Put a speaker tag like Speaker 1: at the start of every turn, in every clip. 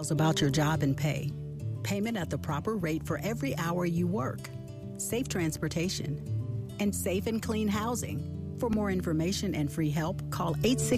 Speaker 1: details about your job and pay, payment at the proper rate for every hour you work, safe transportation, and safe and clean housing. For more information and free help, call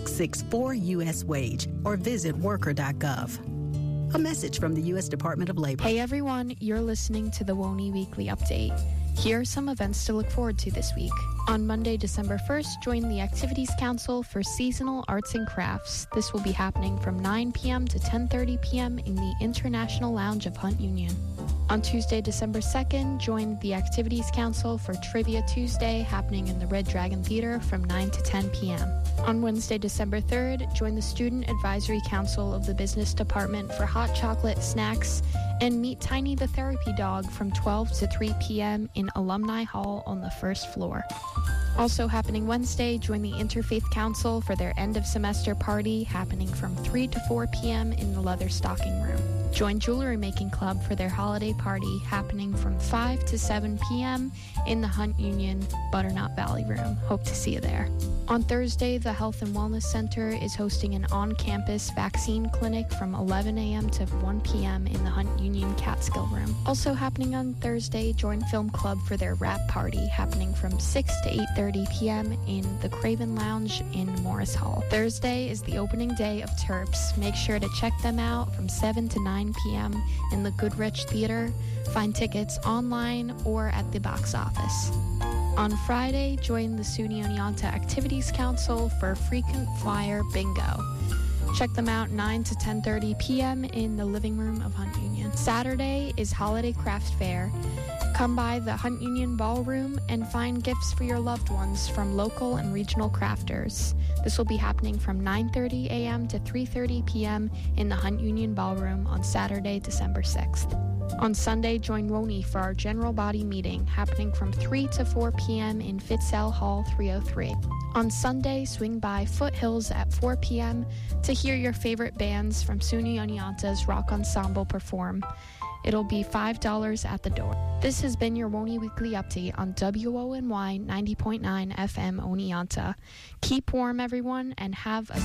Speaker 1: 866-4US-WAGE or visit worker.gov. A message from the U.S. Department of Labor.
Speaker 2: Hey everyone, you're listening to the WONY Weekly Update. Here are some events to look forward to this week. On Monday, December 1st, join the Activities Council for Seasonal Arts and Crafts. This will be happening from 9 p.m. to 10:30 p.m. in the International Lounge of Hunt Union. On Tuesday, December 2nd, join the Activities Council for Trivia Tuesday, happening in the Red Dragon Theater from 9 to 10 p.m. On Wednesday, December 3rd, join the Student Advisory Council of the Business Department for hot chocolate, snacks, and meet Tiny the Therapy Dog from 12 to 3 p.m. in Alumni Hall on the first floor. Also happening Wednesday, join the Interfaith Council for their end-of-semester party, happening from 3 to 4 p.m. in the Leather Stocking Room. Join Jewelry Making Club for their holiday party, happening from 5 to 7 p.m. in the Hunt Union Butternut Valley Room. Hope to see you there. On Thursday, the Health and Wellness Center is hosting an on-campus vaccine clinic from 11 a.m. to 1 p.m. in the Hunt Union Catskill Room. Also happening on Thursday, join Film Club for their wrap party, happening from 6 to 8:30 p.m. in the Craven Lounge in Morris Hall. Thursday is the opening day of Terps. Make sure to check them out from 7 to 9 p.m. in the Goodrich Theater. Find tickets online or at the box office. On Friday, join the SUNY Oneonta Activities Council for Frequent Flyer Bingo. Check them out 9 to 10:30 p.m. in the living room of Hunt Union. Saturday is Holiday Craft Fair. Come by the Hunt Union Ballroom and find gifts for your loved ones from local and regional crafters. This will be happening from 9:30 a.m. to 3:30 p.m. in the Hunt Union Ballroom on Saturday, December 6th. On Sunday, join WONY for our general body meeting, happening from 3 to 4 p.m. in Fitzell Hall 303. On Sunday, swing by Foothills at 4 p.m. to hear your favorite bands from SUNY Oneonta's Rock Ensemble perform. It'll be $5 at the door. This has been your WONY Weekly Update on WONY 90.9 FM Oneonta. Keep warm, everyone, and have a...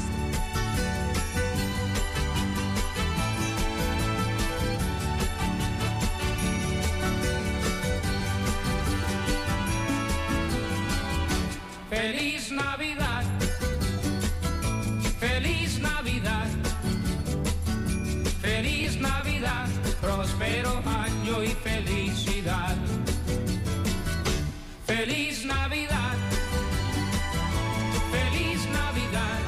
Speaker 3: Feliz Navidad, Feliz Navidad, Feliz Navidad, próspero año y felicidad. Feliz Navidad, Feliz Navidad,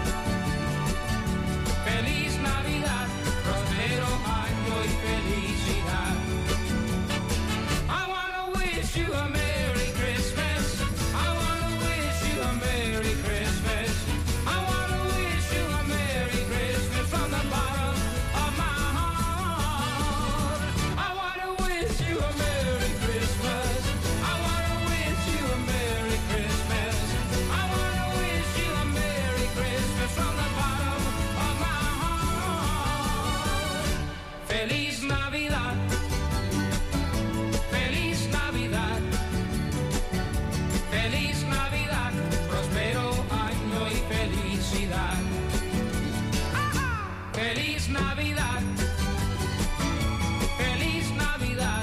Speaker 3: Feliz Navidad, próspero año y felicidad. I wanna wish you a Merry Christmas. I wanna wish you a Merry Christmas. I wanna wish you a Merry Christmas from the bottom of my heart. I wanna wish you a Merry Christmas. I wanna wish you a Merry Christmas. I wanna wish you a Merry Christmas from the bottom of my heart. Feliz Navidad. Feliz Navidad. Feliz Navidad, próspero año y felicidad. Feliz Navidad, Feliz Navidad,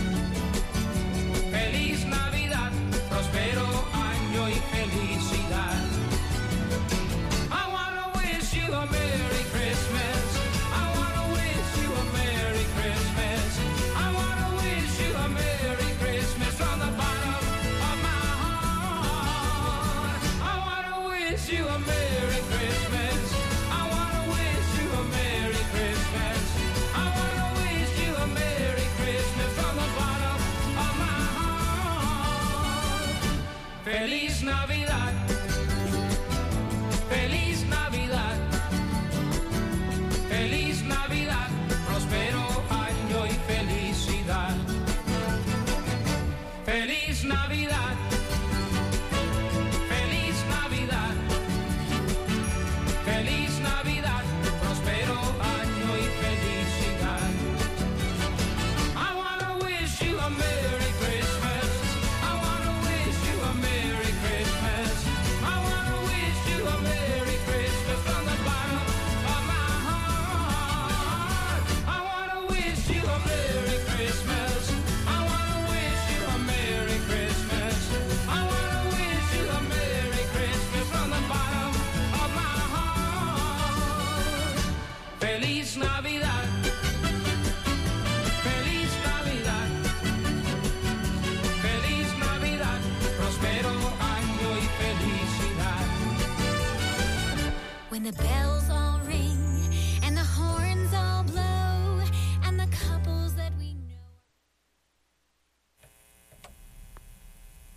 Speaker 3: Feliz Navidad, próspero año y felicidad. I wanna wish you a Merry Christmas. I wanna wish you a Merry Christmas. I wanna wish you a Merry Christmas from the bottom of my heart. I wanna wish you a Merry Christmas. I wanna wish you a Merry Christmas. I wanna wish you a Merry Christmas from the bottom of my heart. Feliz Navidad. Feliz Navidad. Feliz Navidad. Próspero año y felicidad. Feliz Navidad. Feliz Navidad. Feliz Navidad. Próspero año y felicidad. I wanna wish you a Merry Christmas. I wanna wish you a Merry Christmas. I wanna wish you a Merry Christmas from the bottom of my heart. I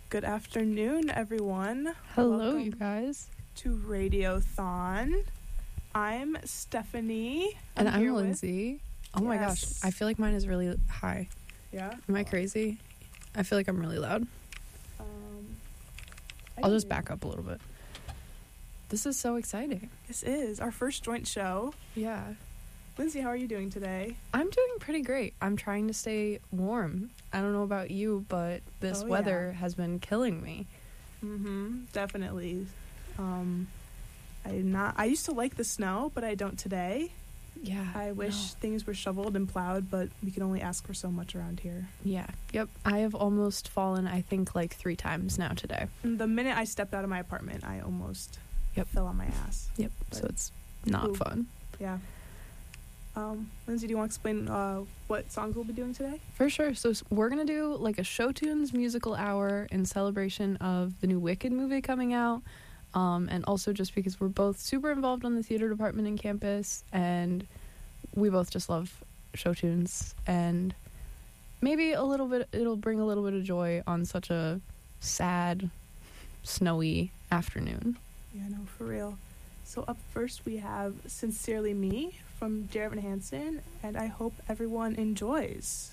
Speaker 4: Good afternoon, everyone.
Speaker 2: Hello,
Speaker 4: Welcome
Speaker 2: you guys.
Speaker 4: to Radiothon. I'm Stephanie.
Speaker 5: And I'm
Speaker 4: here with-
Speaker 5: Lindsay. Oh my gosh.
Speaker 4: Yes.
Speaker 5: I feel like mine is really high.
Speaker 4: Yeah.
Speaker 5: Am I crazy? I feel like I'm really loud.
Speaker 4: I
Speaker 5: I'll just
Speaker 4: can-
Speaker 5: back up a little bit. This is so exciting.
Speaker 4: This is our first joint show.
Speaker 5: Yeah.
Speaker 4: Lindsay, how are you doing today?
Speaker 5: I'm doing pretty great. I'm trying to stay warm. I don't know about you, but this
Speaker 4: Oh,
Speaker 5: weather has been killing me.
Speaker 4: Definitely. I used to like the snow, but I don't today.
Speaker 5: Yeah.
Speaker 4: I wish things were shoveled and plowed, but we can only ask for so much around here.
Speaker 5: Yeah. Yep. I have almost fallen, I think, like 3 times now today.
Speaker 4: And the minute I stepped out of my apartment, I almost fell on my ass.
Speaker 5: Yep.
Speaker 4: But-
Speaker 5: So it's not
Speaker 4: Ooh.
Speaker 5: fun.
Speaker 4: Yeah. Lindsay, do you want to explain what songs we'll be doing today?
Speaker 5: For sure. So we're going to do like a Show Tunes musical hour in celebration of the new Wicked movie coming out. And also just because we're both super involved on the theater department in campus and we both just love show tunes, and maybe it'll bring a little bit of joy on such a sad, snowy afternoon.
Speaker 4: Yeah, no, for real. So up first we have Sincerely Me from Dear Evan Hansen, and I hope everyone enjoys.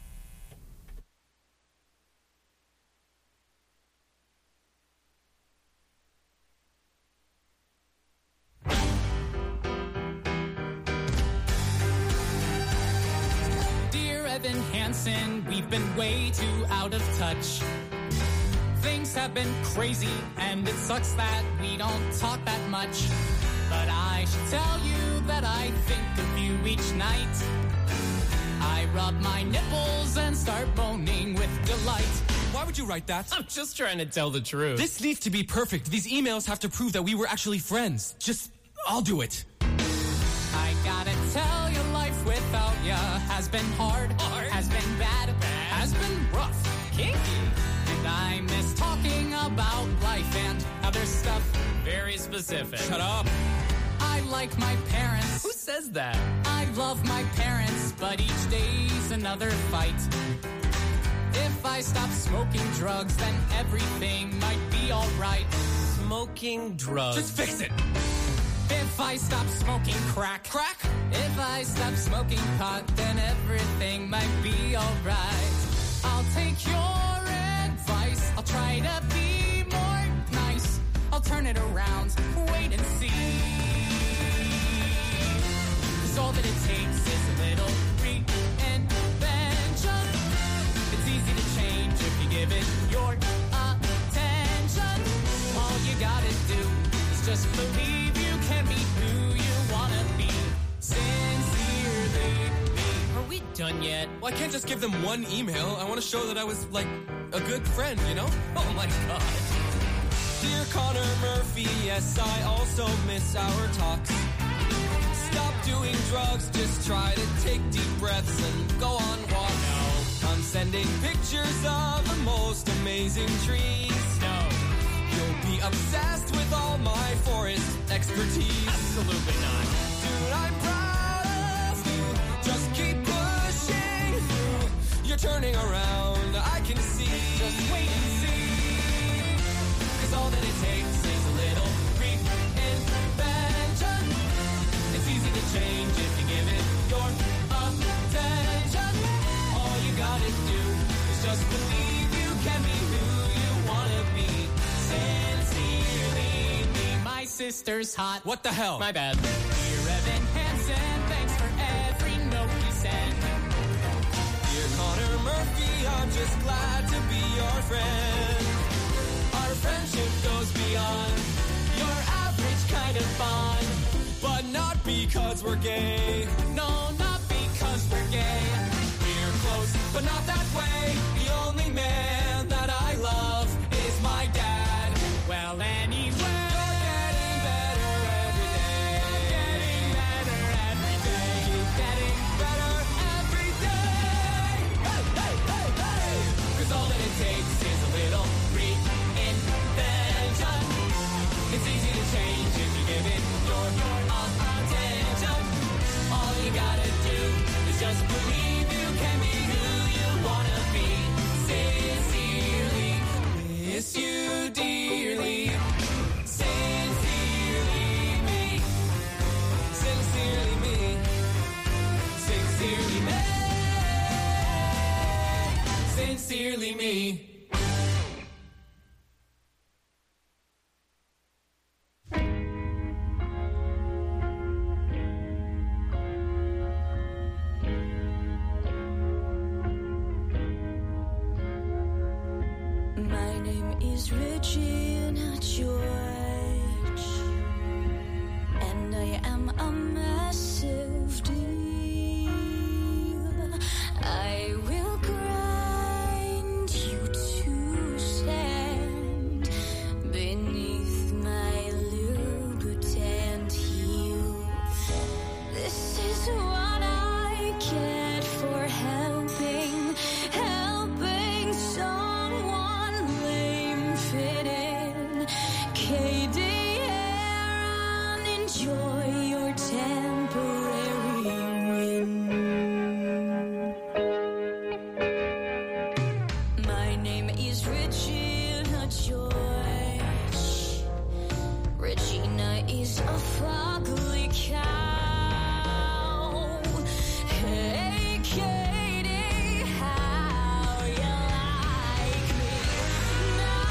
Speaker 3: Dear Evan Hansen, we've been way too out of touch. Things have been crazy, and it sucks that we don't talk that much. But I should tell you that I think of you each night. I rub my nipples and start moaning with delight.
Speaker 6: Why would you write that?
Speaker 7: I'm just trying to tell the truth.
Speaker 6: This needs to be perfect. These emails have to prove that we were actually friends. I'll do it.
Speaker 3: I gotta tell you, life without ya has been hard, has been bad, has been rough, kinky. And I miss talking about life and other stuff.
Speaker 7: Very specific.
Speaker 6: Shut up.
Speaker 3: I like my parents.
Speaker 7: Who says that?
Speaker 3: I love my parents, but each day's another fight. If I stop smoking drugs, then everything might be alright.
Speaker 7: Smoking drugs.
Speaker 6: Just fix it.
Speaker 3: If I stop smoking crack.
Speaker 6: Crack?
Speaker 3: If I stop smoking pot, then everything might be alright. I'll take your advice. I'll try to be more nice. I'll turn it around. Wait and see. 'Cause all that it takes is a little reinvention. It's easy to change if you give it your attention. All you gotta do is just believe you can be who you wanna be. Sincerely me.
Speaker 7: Are we done yet?
Speaker 6: Well, I can't just give them one email. I want to show that I was, like, a good friend, you know?
Speaker 7: Oh my god.
Speaker 6: Dear Connor Murphy, yes, I also miss our talks. Stop doing drugs, just try to take deep breaths and go on walks.
Speaker 7: No.
Speaker 6: I'm sending pictures of the most amazing trees.
Speaker 7: No.
Speaker 6: You'll be obsessed with all my forest expertise.
Speaker 7: Absolutely not.
Speaker 6: Dude, I'm proud of you. Just keep pushing through. You're turning around, I can see.
Speaker 3: Just wait and see. 'Cause all that it takes is a little reinvention. It's easy to change if you give it your attention. All you gotta do is just believe you can be who you wanna be. Sincerely me. My sister's hot.
Speaker 6: What the hell?
Speaker 7: My bad.
Speaker 3: Dear Evan Hansen, thanks for every note you send.
Speaker 6: Dear Connor Murphy, I'm just glad to be your friend.
Speaker 3: Our friendship goes beyond your average kind of bond.
Speaker 6: But not because we're gay.
Speaker 3: No, not because we're gay. We're close, but not that way. The only man that I love is my dad. Well, anyway.
Speaker 6: You're getting better every day.
Speaker 3: Getting better every day. Keep getting better every day. Hey, hey, hey, hey. 'Cause all that it takes is a little reinvention. It's easy to change if you give it your attention. All you gotta do is just believe you can be who you wanna be.
Speaker 8: is Regina George, and I am a massive deal. I will grind you to sand beneath my Louboutin heel. This is what I get for helping someone lame fit in. KDR, enjoy your temporary win. My name is Regina George. Regina is a fugly cow. Hey, Katie, how you like me now?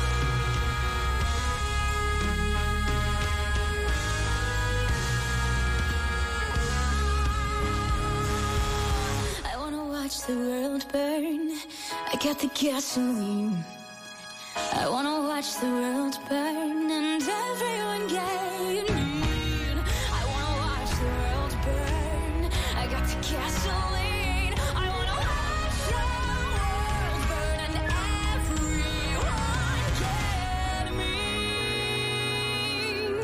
Speaker 8: I wanna watch the world burn. I got the gasoline. I wanna watch the world burn and everyone get mean. I wanna watch the world burn. I got the gasoline. I wanna watch the world burn and everyone get mean.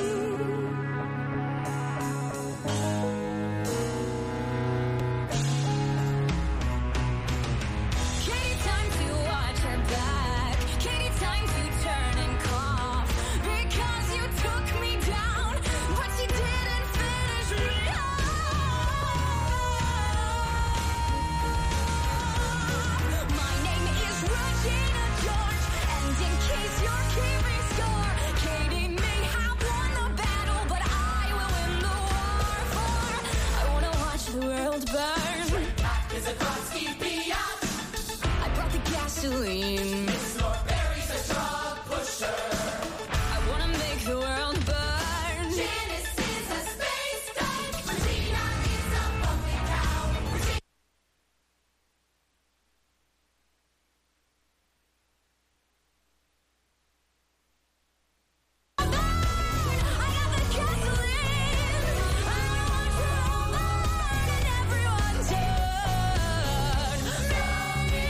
Speaker 8: Katie, time to watch her back. Katie, time to turn and cough. Because you took me down, but you didn't finish me off. My name is Regina George, and in case you're keeping score, Katie may have won the battle, but I will win the war for. I wanna watch the world burn. I brought the gasoline. I wanna make the world burn. Janice is a space dog. Regina is a bumping cow. I got the gasoline. I want to burn and everyone turn. Me.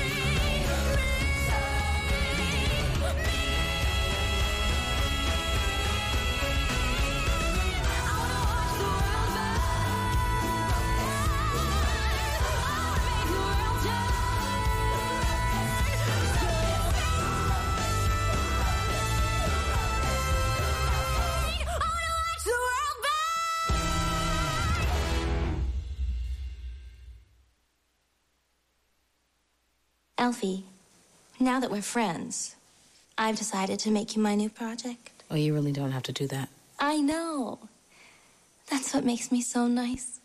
Speaker 9: Elfie, now that we're friends, I've decided to make you my new project.
Speaker 10: Oh, you really don't have to do that.
Speaker 9: I know. That's what makes me so nice.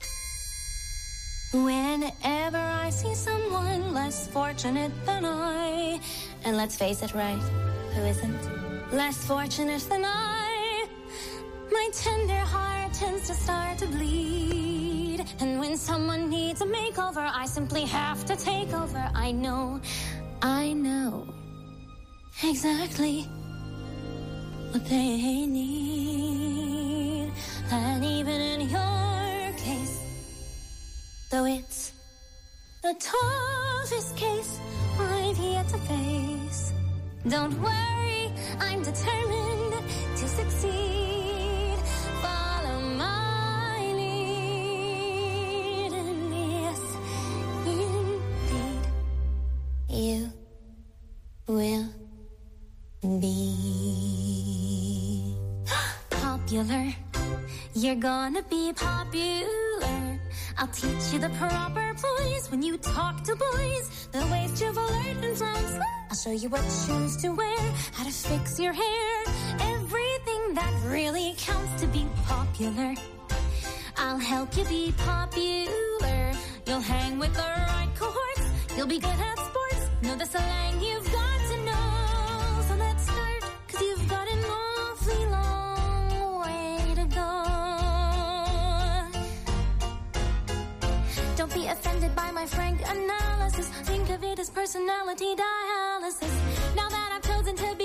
Speaker 9: Whenever I see someone less fortunate than I, and let's face it, right, who isn't? Less fortunate than I, my tender heart tends to start to bleed. And when someone needs a makeover, I simply have to take over. I know exactly what they need. And even in your case, though it's the toughest case I've yet to face, don't worry, I'm determined to succeed. Follow my lead, and yes, indeed, you will be popular. You're gonna be popular. I'll teach you the proper ploys when you talk to boys, the ways to flirt and flounce. I'll show you what shoes to wear, how to fix your hair, everything that really counts to be popular. I'll help you be popular. You'll hang with the right cohorts. You'll be good at sports. Know the slang you've got to know. So let's start, 'cause you've got an awfully long way to go. Don't be offended by my frank analysis. Think of it as personality dialysis. Now that I've chosen to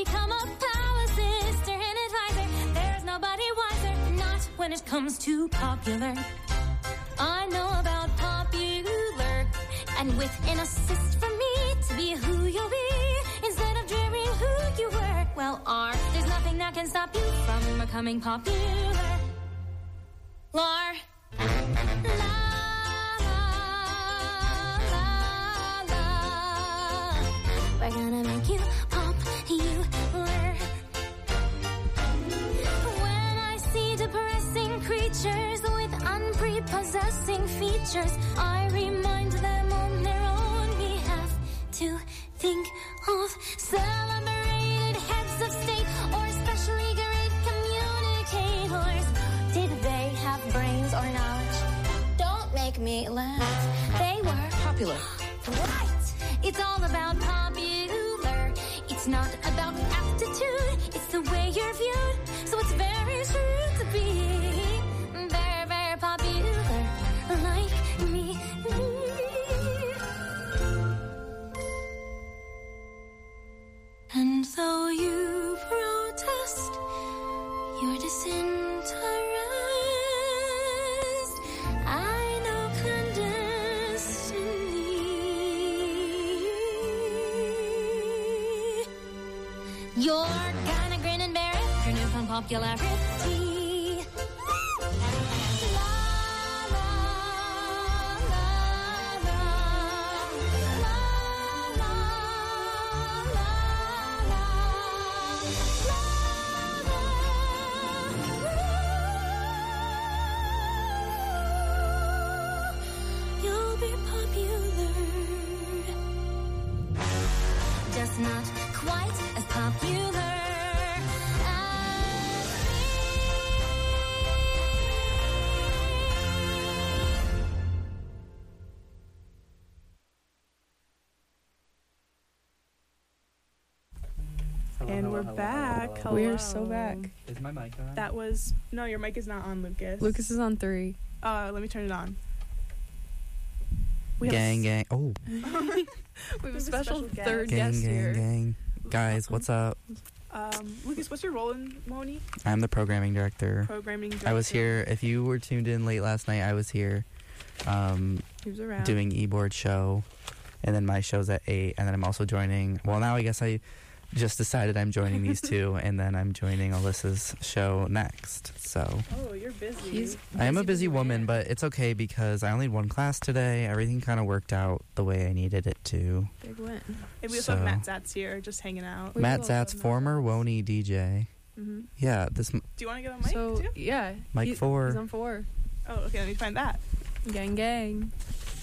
Speaker 8: comes to popular. I know about popular, and with an assist from me to be who you'll be instead of dreaming who you were. Well, there's nothing that can stop you from becoming popular. Lar. La, la, la, la. We're gonna make you popular. When I see depressing creatures with unprepossessing features, I remind them on their own we have to think of celebrated heads of state or especially great communicators. Did they have brains or knowledge? Don't make me laugh. They were popular. Right! It's all about popular. It's not about aptitude. It's the way you're viewed. So it's very true to be very, very popular like me. And though you protest your disinterest, I know clandestinely you're gonna grin and bear it, your newfound popularity. Just not quite as popular as
Speaker 4: me. And we're back. Hello.
Speaker 5: We're so back.
Speaker 10: Is my mic on?
Speaker 4: That was... No, your mic is not on, Lucas.
Speaker 5: Lucas is on 3.
Speaker 4: Let me turn it on.
Speaker 10: Gang. Oh.
Speaker 5: We have a special
Speaker 4: guest.
Speaker 5: third guest here.
Speaker 10: Gang. Guys, what's up?
Speaker 4: Lucas, what's your role in Moni?
Speaker 10: I'm the programming director. I was here. If you were tuned in late last night, I was here
Speaker 5: He was around.
Speaker 10: doing e-board show. And then my show's at 8. And then I'm also joining... Well, now I guess I just decided I'm joining these two. And then I'm joining Alyssa's show next. So...
Speaker 4: Oh, you're busy.
Speaker 10: I am a busy woman, but it's okay because I only had one class today. Everything kind of worked out the way I needed it to.
Speaker 5: Big win.
Speaker 4: And we also have Matt Zatz here, just hanging out.
Speaker 10: Matt Zatz, former Woney DJ.
Speaker 5: Mm-hmm.
Speaker 10: Yeah,
Speaker 4: Do you want to get on mic too?
Speaker 5: Yeah.
Speaker 10: Mic 4.
Speaker 5: He's on 4.
Speaker 4: Oh, okay, let me find that.
Speaker 5: Gang.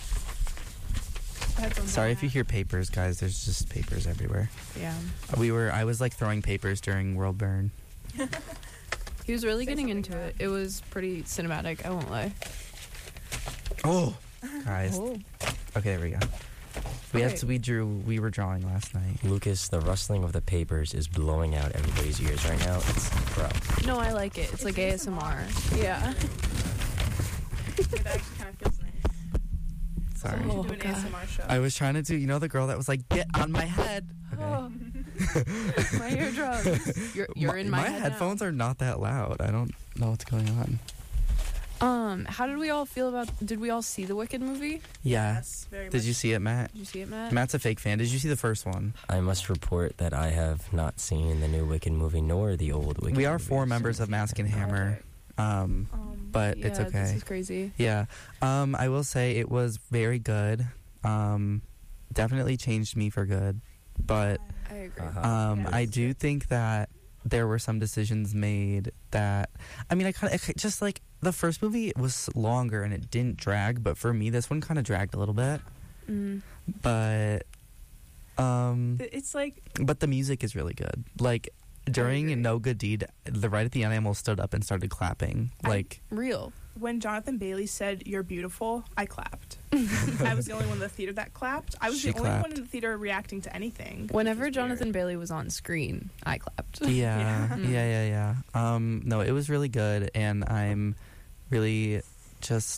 Speaker 10: Sorry if you hear papers, guys. There's just papers everywhere.
Speaker 5: Yeah.
Speaker 10: I was like throwing papers during World Burn.
Speaker 5: He was really getting into it. It was pretty cinematic, I won't lie.
Speaker 10: Oh, guys.
Speaker 5: Oh.
Speaker 10: Okay, there we go. We were drawing last night.
Speaker 11: Lucas, the rustling of the papers is blowing out everybody's ears right now. It's bro.
Speaker 5: No, I like it. It's like ASMR. Yeah.
Speaker 4: It actually kind of feels nice.
Speaker 10: Sorry.
Speaker 4: So we should do an ASMR show.
Speaker 10: I was trying to do, the girl that was like, get on my head. Okay.
Speaker 5: Oh. My eardrums. You're in my head.
Speaker 10: My headphones are not that loud. I don't know what's going on.
Speaker 5: How did we all feel about... Did we all see the Wicked movie?
Speaker 10: Yeah.
Speaker 4: Yes, very much.
Speaker 10: Did you see it, Matt?
Speaker 5: Did you see it, Matt?
Speaker 10: Matt's a fake fan. Did you see the first one?
Speaker 11: I must report that I have not seen the new Wicked movie nor the old Wicked
Speaker 10: We are
Speaker 11: movie.
Speaker 10: 4 members of Mask and Hammer. But it's okay.
Speaker 5: This is crazy.
Speaker 10: Yeah. I will say it was very good. Definitely changed me for good. But
Speaker 5: I agree.
Speaker 10: I do think that there were some decisions made that... I mean, just like... The first movie was longer and it didn't drag, but for me, this one kind of dragged a little bit.
Speaker 5: Mm.
Speaker 10: But...
Speaker 4: It's like...
Speaker 10: But the music is really good. Like... During No Good Deed, right at the end, I almost stood up and started clapping.
Speaker 5: Real.
Speaker 4: When Jonathan Bailey said, "You're beautiful," I clapped. I was the only one in the theater that clapped. I was the only one in the theater reacting to anything.
Speaker 5: Whenever Jonathan Bailey was on screen, I clapped.
Speaker 10: Yeah. No, it was really good, and I'm really just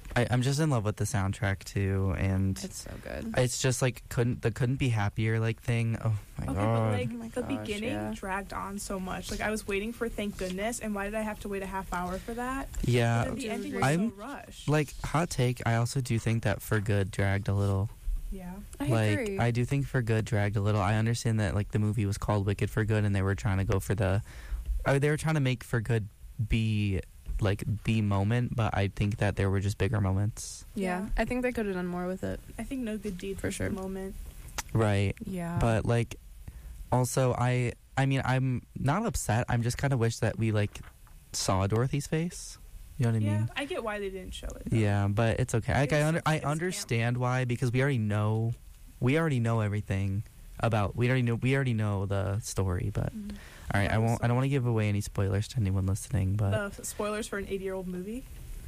Speaker 10: I'm just in love with the soundtrack too, and
Speaker 5: It's so good.
Speaker 10: it's just like couldn't be happier like thing. Oh my
Speaker 4: Okay,
Speaker 10: god.
Speaker 4: but like
Speaker 5: my
Speaker 4: the
Speaker 5: gosh,
Speaker 4: beginning
Speaker 5: yeah.
Speaker 4: dragged on so much. Like I was waiting for thank goodness, and why did I have to wait a half hour for that?
Speaker 10: Yeah,
Speaker 4: And then the ending was
Speaker 10: I'm
Speaker 4: so rushed.
Speaker 10: like hot take. I also do think that For Good dragged a little.
Speaker 4: Yeah.
Speaker 5: I
Speaker 10: like
Speaker 5: agree.
Speaker 10: I do think For Good dragged a little. I understand that like the movie was called Wicked for Good, and they were trying to go for they were trying to make For Good be like the moment, but I think that there were just bigger moments.
Speaker 5: Yeah, I think they could have done more with it.
Speaker 4: I think No Good Deed
Speaker 5: For
Speaker 4: was
Speaker 5: sure.
Speaker 4: the moment.
Speaker 10: Right.
Speaker 5: Yeah.
Speaker 10: But like also I mean I'm not upset. I'm just kind of wish that we like saw Dorothy's face. You know what I
Speaker 4: Yeah,
Speaker 10: mean?
Speaker 4: I get why they didn't show it. though.
Speaker 10: Yeah, but it's okay. Like I understand why, because we already know everything about we already know the story, but
Speaker 4: Mhm.
Speaker 10: all right,
Speaker 4: Yeah,
Speaker 10: I
Speaker 4: so-
Speaker 10: don't want to give away any spoilers to anyone listening, but
Speaker 4: Spoilers for an 80-year-old movie.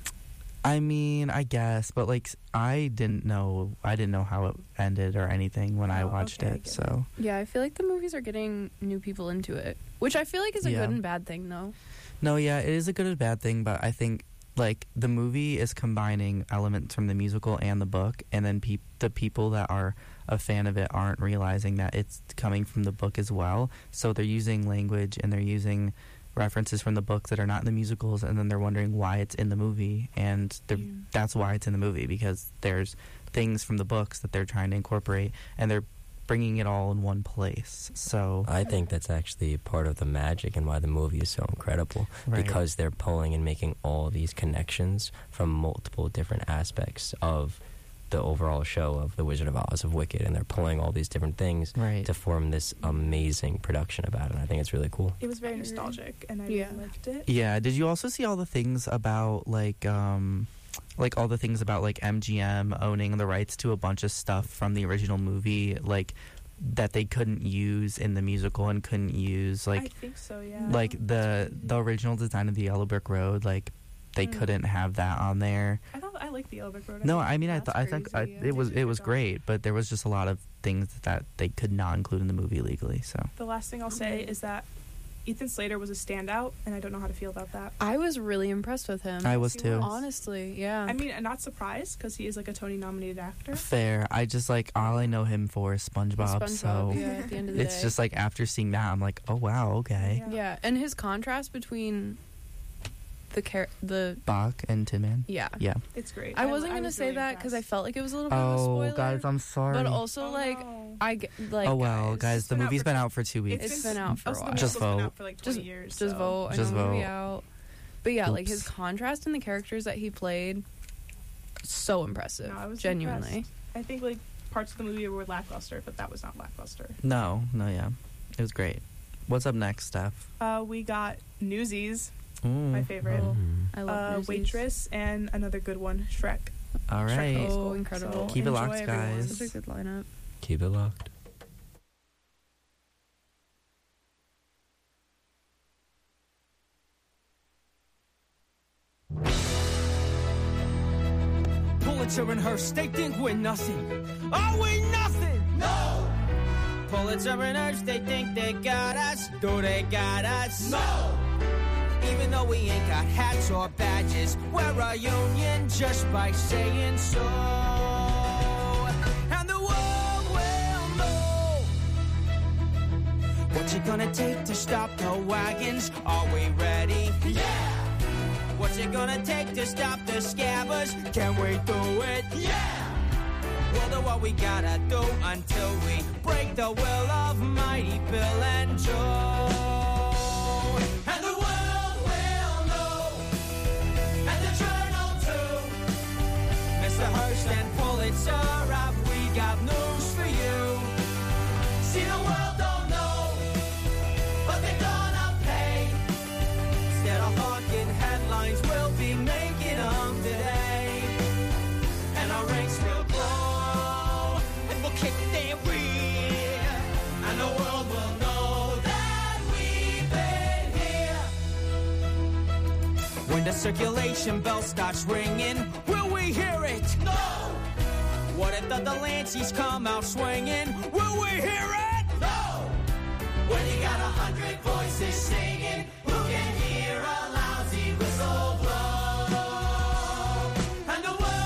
Speaker 10: I mean, I guess, but like I didn't know how it ended or anything when I watched
Speaker 4: okay, I
Speaker 10: it.
Speaker 4: get
Speaker 10: So
Speaker 5: Yeah, I feel like the movies are getting new people into it, which I feel like is a
Speaker 10: Yeah.
Speaker 5: good and bad thing, though.
Speaker 10: no, yeah, it is a good and bad thing, but I think like the movie is combining elements from the musical and the book, and then the people that are a fan of it aren't realizing that it's coming from the book as well. So they're using language and they're using references from the books that are not in the musicals, and then they're wondering why it's in the movie, and that's why it's in the movie, because there's things from the books that they're trying to incorporate, and they're bringing it all in one place. So
Speaker 11: I think that's actually part of the magic and why the movie is so incredible,
Speaker 10: Right.
Speaker 11: because they're pulling and making all these connections from multiple different aspects of the overall show of The Wizard of Oz, of Wicked, and they're pulling all these different things
Speaker 10: Right.
Speaker 11: to form this amazing production about it. And I think it's really cool.
Speaker 4: It was very nostalgic, and I
Speaker 5: Yeah.
Speaker 4: really liked it.
Speaker 10: Yeah, did you also see all the things about like all the things about like MGM owning the rights to a bunch of stuff from the original movie, like that they couldn't use in the musical and couldn't use
Speaker 4: I
Speaker 10: like
Speaker 4: think so, yeah.
Speaker 10: like the original design of the Yellow Brick Road, like they couldn't have that on there.
Speaker 4: I like the Yellow Brick Road.
Speaker 10: No,
Speaker 4: think
Speaker 10: I mean I
Speaker 4: that's
Speaker 10: think
Speaker 4: crazy, yeah.
Speaker 10: it was great, but there was just a lot of things that they could not include in the movie legally. So
Speaker 4: The last thing I'll say is that Ethan Slater was a standout, and I don't know how to feel about that.
Speaker 5: I was really impressed with him.
Speaker 10: I was too.
Speaker 5: Honestly, yeah.
Speaker 4: I mean, I'm not surprised because he is like a Tony-nominated actor.
Speaker 10: fair. I just like all I know him for is SpongeBob.
Speaker 5: SpongeBob,
Speaker 10: So
Speaker 5: yeah, at the end of the
Speaker 10: it's
Speaker 5: day.
Speaker 10: just like after seeing that, I'm like, oh wow, okay.
Speaker 5: Yeah, and his contrast between the
Speaker 10: Bach and Tin Man.
Speaker 5: Yeah.
Speaker 10: Yeah.
Speaker 4: It's great.
Speaker 5: I wasn't
Speaker 4: I
Speaker 5: gonna
Speaker 4: was
Speaker 5: say
Speaker 4: really
Speaker 5: that because I felt like it was a little bit of a
Speaker 10: Oh,
Speaker 5: spoiler.
Speaker 10: guys, I'm sorry.
Speaker 5: But also, I get like.
Speaker 10: oh well, guys, the movie's been out for 2 weeks.
Speaker 5: It's been out for a while.
Speaker 10: Just vote.
Speaker 4: for like 20 years.
Speaker 5: Just
Speaker 4: so.
Speaker 5: vote. I
Speaker 10: Just
Speaker 5: know the movie
Speaker 10: vote.
Speaker 5: out. But yeah, like his
Speaker 10: Oops.
Speaker 5: contrast in the characters that he played, so impressive.
Speaker 4: No, I was
Speaker 5: genuinely.
Speaker 4: impressed. I think like parts of the movie were lackluster, but that was not lackluster.
Speaker 10: No, yeah, it was great. What's up next, Steph?
Speaker 4: We got Newsies,
Speaker 10: Mm.
Speaker 4: my favorite.
Speaker 5: I love Newsies.
Speaker 4: Waitress, and another good one, Shrek.
Speaker 10: All
Speaker 4: Shrek
Speaker 10: right.
Speaker 4: Musical.
Speaker 5: Oh, incredible!
Speaker 10: Keep it
Speaker 4: enjoy
Speaker 10: locked,
Speaker 4: everyone.
Speaker 10: guys.
Speaker 5: Such a good lineup.
Speaker 11: Keep it locked.
Speaker 6: Pulitzer and Hearst, they think we're nothing. Are we nothing? No! Pulitzer and Hearst, they think they got us. Do they got us? No! Even though we ain't got hats or badges, we're a union just by saying so. And the world will know. What's it gonna take to stop the wagons? Are we ready? Yeah! What's it gonna take to stop the scabbers? Can we do it? Yeah! We'll do what we gotta do until we break the will of mighty Bill and Joe. And the world will know, and the journal too. Mr. Hearst and Pulitzer, have we got news for you? See, the world don't know, but they're gonna pay. Instead of hawking headlines, we'll be making them today. And our ranks will grow, and we'll kick their rear. And the world will know that we've been here. When the circulation bell starts ringing, will we hear it? No! What if the Delanceys come out swinging? Will we hear it? No! When you got 100 voices singing, who can hear a lousy whistle blow? And the world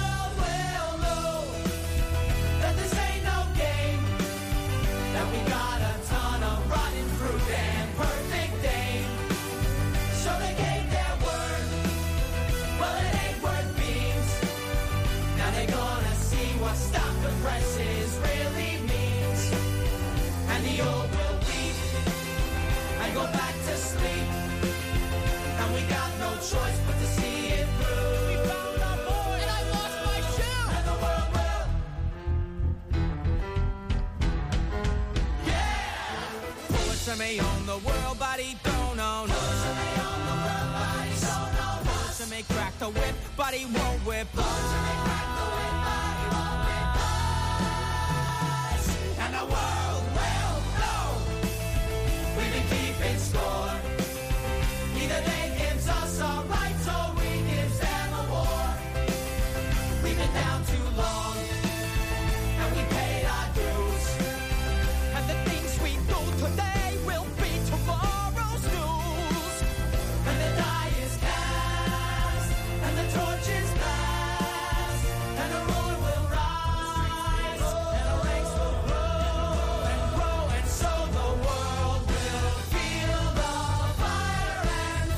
Speaker 6: the world, buddy, don't know. Bullets that may on the world, buddy, don't know. Bullets that may crack the whip, but he won't whip us. Bullets that may crack the whip, but he won't whip us. And the world will know. We've been keeping score. Either they gives us our rights or we gives them a war. We've been down too long, and we paid our dues. And the things we do today will be tomorrow's news. And the die is cast, and the torch is passed, and a roar will rise, and a race will grow and grow, and so the world will feel the fire and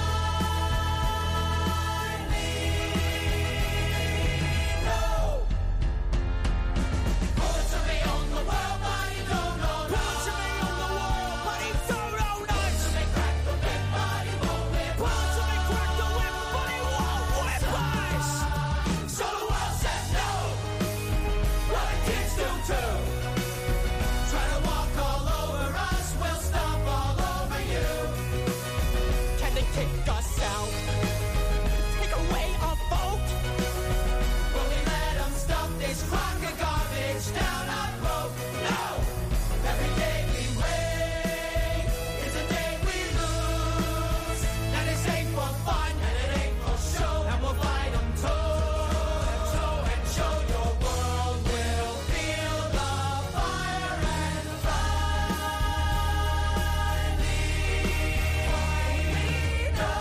Speaker 6: finally know. Bullets that may own the world, but he don't know. Bullets that may own the world, but he don't know. Bullets that may crack the whip, but he won't whip. Bullets that may crack the whip, but he won't whip us. So the world says no. Well, the kids do too. Try to walk all over us, we'll stomp all over you. Can they kick us out? Take away our vote? Will we let them stuff this crock of garbage down our throat? No! Every day we wait is a day we lose. And this ain't for fun, and it ain't for show. And we'll fight them toe and show your world will feel the fire and finally know.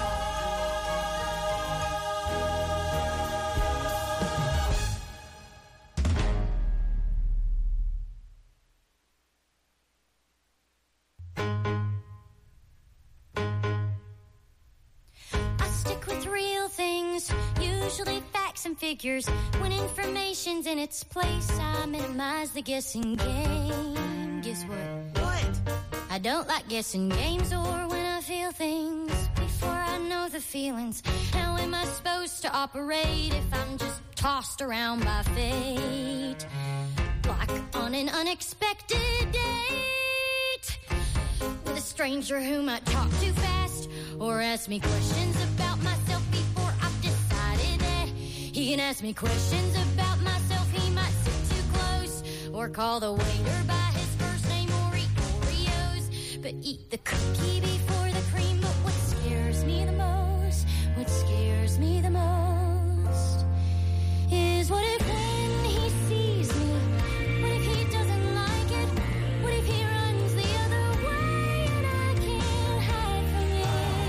Speaker 9: I stick with real things, usually facts and figures. When information's in its place, I minimize the guessing game. Guess what? What? I don't like guessing games or when I feel things before I know the feelings. How am I supposed to operate if I'm just tossed around by fate? Like on an unexpected date with a stranger who might talk too fast or ask me questions about myself before I've decided that he can ask me questions about myself. He might sit too close or call the waiter by his first name or eat Oreos, but eat the cookie before the cream. But what scares me the most, what scares me the most is what if when he sees me, what if he doesn't like it, what if he runs the other way and I can't hide from it?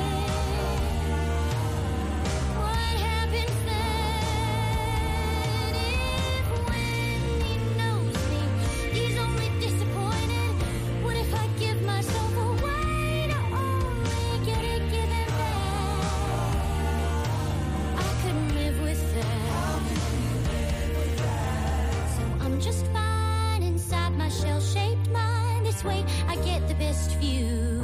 Speaker 9: What happens then if when he knows me, he's only disappointed? What if I give myself away to only get it given back? I couldn't live with that. So I'm just fine inside my shell-shaped mind. This way I get the best view,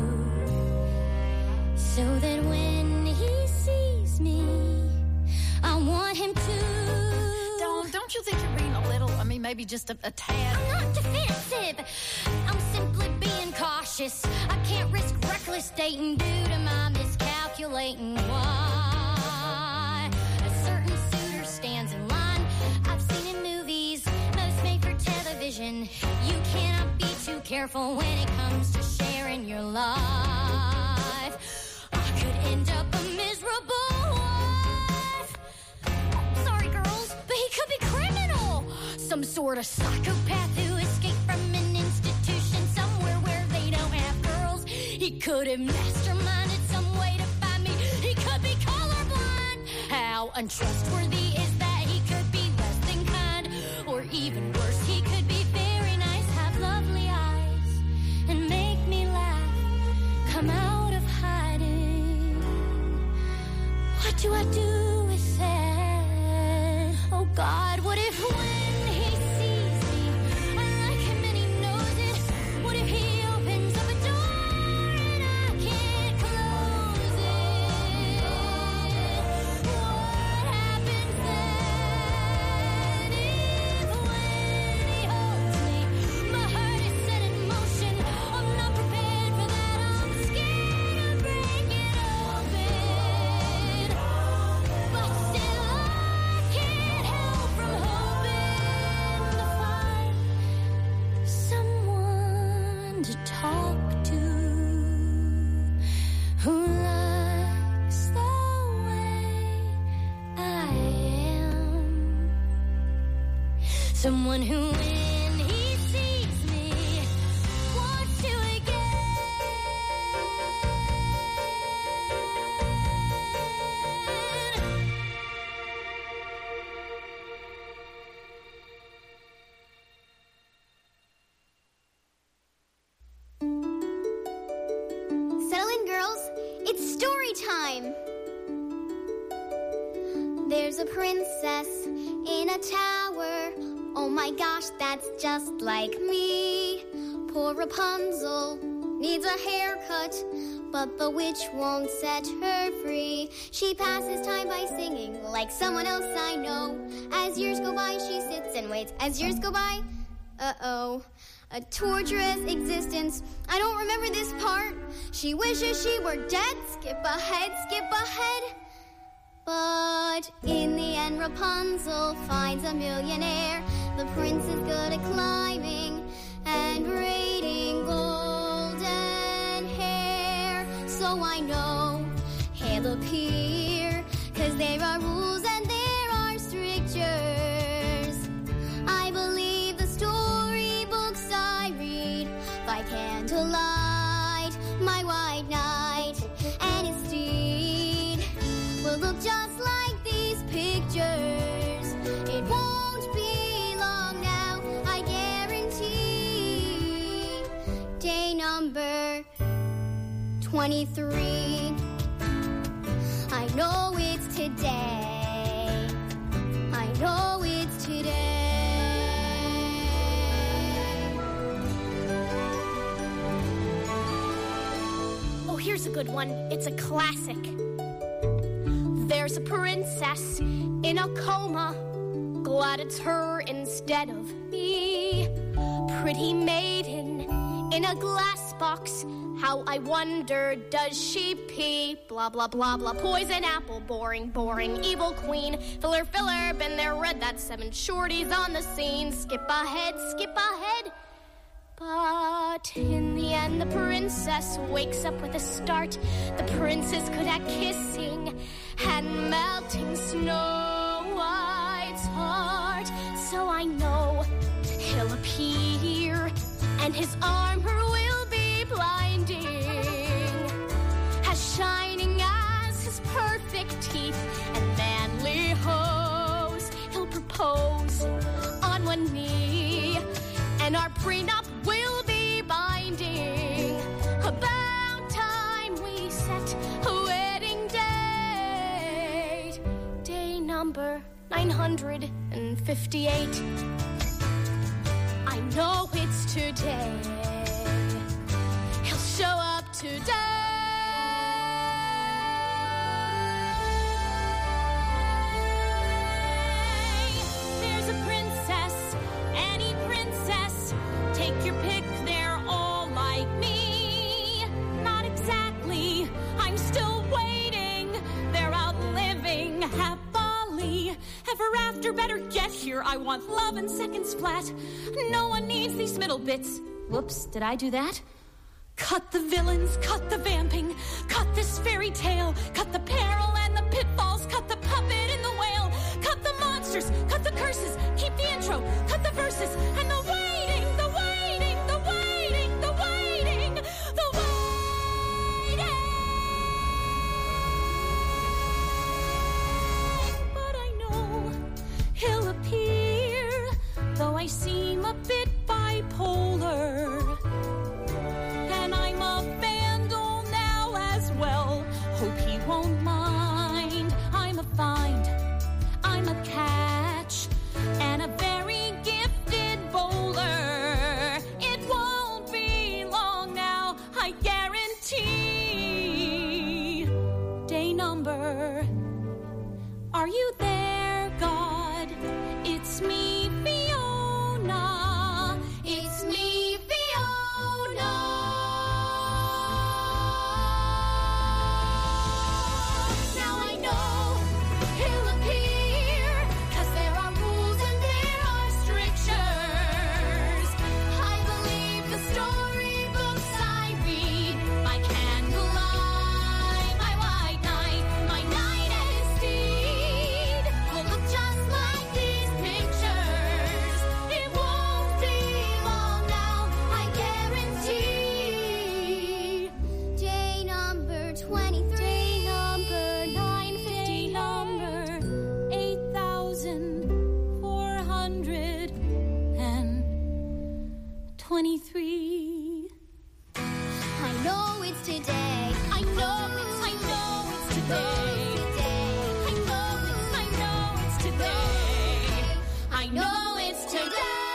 Speaker 9: so that when he sees me, I want him to.
Speaker 12: Don't you think you're being a little, I mean, maybe just a tad?
Speaker 9: I'm not defensive. I'm simply being cautious. I can't risk reckless dating due to my miscalculating. Why a certain suitor stands in line, I've seen in movies, most made for television. You cannot be too careful when it comes to sharing your life. I could end up a miserable wife. Sorry, girls, but he could be criminal. Some sort of psychopath who escaped from an institution somewhere where they don't have girls. He could have masterminded some way to find me. He could be colorblind. How untrustworthy is that? He could be less than kind, or even worse, he could be very nice, have lovely eyes, and make me laugh, come out of hiding. What do I do with that? Oh God, what if when he sees me, I like him and he knows it? What if he opens up a door and I can't close it? What happens then if when he holds me, my heart is set in motion? I'm not prepared for that, I'm Someone who, when he sees me, wants to
Speaker 13: Settle in, girls. It's story time. There's a princess in a tower. Oh my gosh, that's just like me. Poor Rapunzel needs a haircut, but the witch won't set her free. She passes time by singing like someone else I know. As years go by, she sits and waits. As years go by, uh-oh. A torturous existence. I don't remember this part. She wishes she were dead. Skip ahead, skip ahead. But in the end, Rapunzel finds a millionaire. The prince is good at climbing and braiding golden hair. So I know he'll appear, 'cause there are rules and there are strictures. I believe the storybooks I read by candlelight. My white knight and his steed will look just like these pictures. It won't be long now, I guarantee. Day number 23. I know it's today. I know it's today.
Speaker 9: Oh, here's a good one. It's a classic. There's a princess in a coma. Glad it's her instead of me. Pretty maiden in a glass box. How I wonder, does she pee? Blah, blah, blah, blah. Poison apple, boring, boring. Evil queen. Filler, filler, been there, read that. 7 shorties on the scene. Skip ahead, skip ahead. But in the end, the princess wakes up with a start. The prince is good at kissing and melting Snow White's heart. So I know he'll appear, and his armor will be blinding, as shining as his perfect teeth and manly hose. He'll propose on one knee, and our prenup will be binding. About time we set a wedding date. Day number 958. I know it's today. He'll show up today. There's a princess, any princess. Take your pick, they're all like me. Not exactly, I'm still waiting. They're out living happily ever after. Better get here, I want love in seconds flat. No one needs these middle bits. Whoops, did I do that? Cut the villains, cut the vamping, cut this fairy tale, cut the peril and the pitfalls, cut the puppet and the whale, cut the monsters, cut the curses, keep the intro, cut the verses, and the waiting, the waiting, the waiting, the waiting, the waiting. But I know he'll appear, though I seem a bit bipolar. And I'm a vandal now as well. Hope he won't mind. I'm a find, I'm a catch, and a very gifted bowler. It won't be long now, I guarantee. Day number. Are you there, God? It's me, Fiona. It's me, Fiona. Now I know he'll appear, 'cause there are rules and there are strictures. I believe the storybooks I read by candlelight. My white knight and his steed today. I know it's today. I know it's today.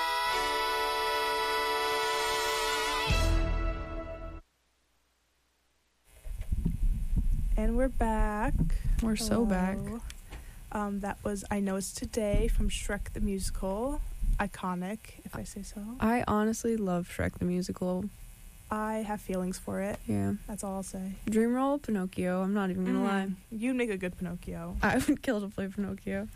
Speaker 4: And we're back.
Speaker 5: We're so back.
Speaker 4: That was I Know It's Today from Shrek the Musical. Iconic, if I say so.
Speaker 5: I honestly love Shrek the Musical.
Speaker 4: I have feelings for it.
Speaker 5: Yeah.
Speaker 4: That's all I'll say.
Speaker 5: Dreamroll, Pinocchio. I'm not even gonna lie.
Speaker 4: You'd make a good Pinocchio.
Speaker 5: I would kill to play Pinocchio.